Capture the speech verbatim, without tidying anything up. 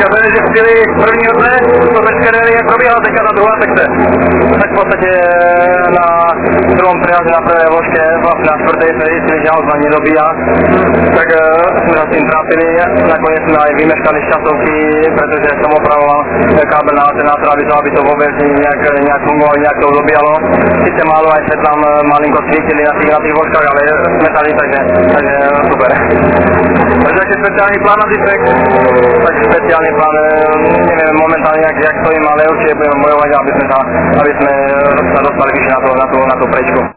teďka bude, že chvíli prvního dne, to veškeré jak probíhala teďka ta druhá sekce. Tak v podstatě na druhém priaze na prvé vložke, vlastně na čtvrtej se jistili, že Alfa nedobíja, tak uh, jsme sa s tým trápili, nakonec sme aj vymeškali z časovky, pretože som opravoval kábel na alternátor, aby to, aby to vôbec nejak, nejak fungovalo, nejak to dobíjalo. Sice málo aj sa tam malinko svítili na tých, na tých vložkách, ale smetali, takže, takže super. Takže aký špeciálny plán na Zipek? Tak špeciálny plán, neviem momentálne, jak, jak stojím, ale určite budeme bojovať, aby sme sa, aby sme sa dostali vyššie na to, na to, na to prečko.